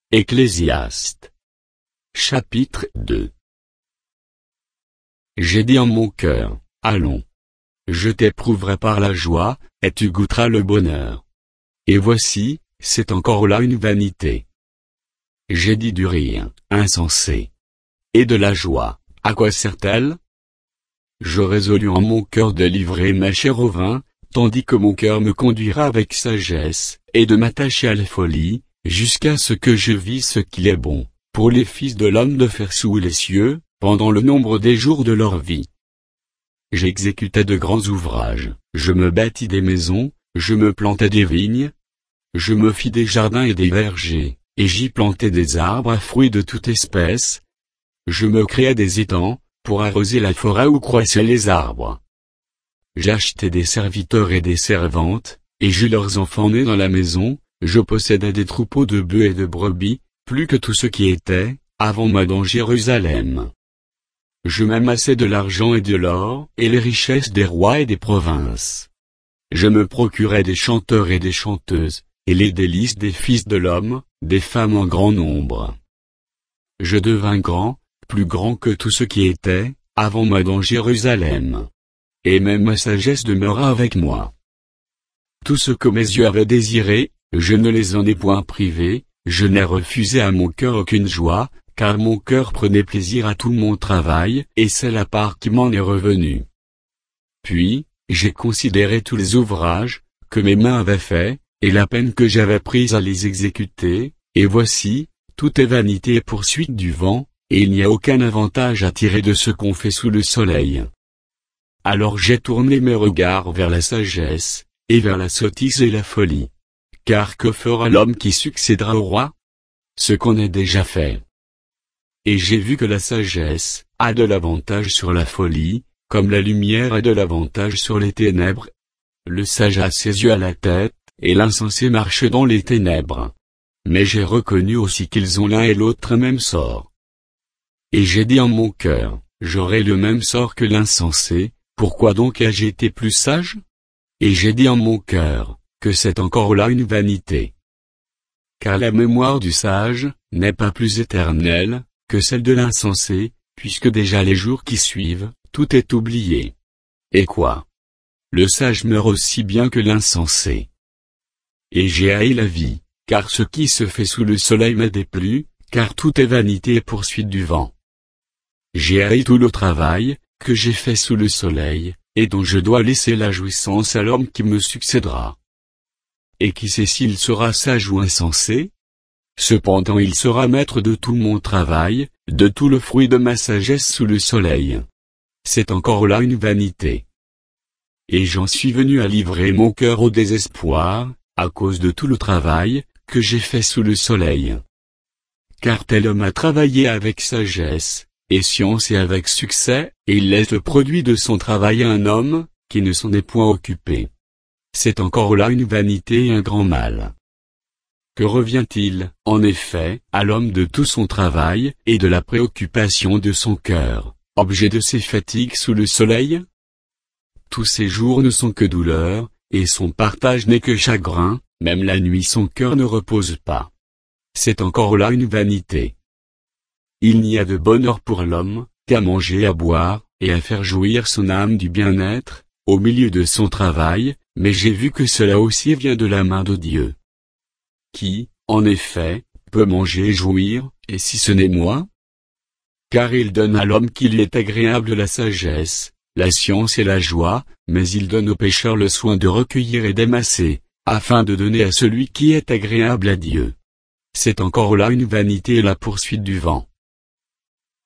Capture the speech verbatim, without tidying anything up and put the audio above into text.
Ecclésiaste. Chapitre deux. J'ai dit en mon cœur, allons. Je t'éprouverai par la joie, et tu goûteras le bonheur. Et voici, c'est encore là une vanité. J'ai dit du rire, insensé. Et de la joie, à quoi sert-elle? Je résolus en mon cœur de livrer ma chair au vin, tandis que mon cœur me conduira avec sagesse, et de m'attacher à la folie, jusqu'à ce que je vis ce qu'il est bon, pour les fils de l'homme de faire sous les cieux, pendant le nombre des jours de leur vie. J'exécutai de grands ouvrages, je me bâtis des maisons, je me plantai des vignes, je me fis des jardins et des vergers, et j'y plantai des arbres à fruits de toute espèce. Je me créai des étangs, pour arroser la forêt où croissaient les arbres. J'achetai des serviteurs et des servantes, et j'eus leurs enfants nés dans la maison. Je possédais des troupeaux de bœufs et de brebis, plus que tout ce qui était, avant moi dans Jérusalem. Je m'amassai de l'argent et de l'or, et les richesses des rois et des provinces. Je me procurai des chanteurs et des chanteuses, et les délices des fils de l'homme, des femmes en grand nombre. Je devins grand, plus grand que tout ce qui était, avant moi dans Jérusalem. Et même ma sagesse demeura avec moi. Tout ce que mes yeux avaient désiré, je ne les en ai point privés, je n'ai refusé à mon cœur aucune joie, car mon cœur prenait plaisir à tout mon travail, et c'est la part qui m'en est revenue. Puis, j'ai considéré tous les ouvrages, que mes mains avaient faits, et la peine que j'avais prise à les exécuter, et voici, tout est vanité et poursuite du vent, et il n'y a aucun avantage à tirer de ce qu'on fait sous le soleil. Alors j'ai tourné mes regards vers la sagesse, et vers la sottise et la folie. Car que fera l'homme qui succédera au roi? Ce qu'on a déjà fait. Et j'ai vu que la sagesse a de l'avantage sur la folie, comme la lumière a de l'avantage sur les ténèbres. Le sage a ses yeux à la tête, et l'insensé marche dans les ténèbres. Mais j'ai reconnu aussi qu'ils ont l'un et l'autre même sort. Et j'ai dit en mon cœur, j'aurai le même sort que l'insensé, pourquoi donc ai-je été plus sage? Et j'ai dit en mon cœur, que c'est encore là une vanité. Car la mémoire du sage n'est pas plus éternelle que celle de l'insensé, puisque déjà les jours qui suivent, tout est oublié. Et quoi? Le sage meurt aussi bien que l'insensé. Et j'ai haï la vie, car ce qui se fait sous le soleil m'a déplu, car tout est vanité et poursuite du vent. J'ai haï tout le travail que j'ai fait sous le soleil, et dont je dois laisser la jouissance à l'homme qui me succédera. Et qui sait s'il sera sage ou insensé? Cependant il sera maître de tout mon travail, de tout le fruit de ma sagesse sous le soleil. C'est encore là une vanité. Et j'en suis venu à livrer mon cœur au désespoir, à cause de tout le travail que j'ai fait sous le soleil. Car tel homme a travaillé avec sagesse, et science et avec succès, et il laisse le produit de son travail à un homme, qui ne s'en est point occupé. C'est encore là une vanité et un grand mal. Que revient-il, en effet, à l'homme de tout son travail, et de la préoccupation de son cœur, objet de ses fatigues sous le soleil? Tous ses jours ne sont que douleur, et son partage n'est que chagrin, même la nuit son cœur ne repose pas. C'est encore là une vanité. Il n'y a de bonheur pour l'homme, qu'à manger et à boire, et à faire jouir son âme du bien-être, au milieu de son travail, mais j'ai vu que cela aussi vient de la main de Dieu. Qui, en effet, peut manger et jouir, et si ce n'est moi? Car il donne à l'homme qui lui est agréable la sagesse, la science et la joie, mais il donne au pécheur le soin de recueillir et d'amasser, afin de donner à celui qui est agréable à Dieu. C'est encore là une vanité et la poursuite du vent.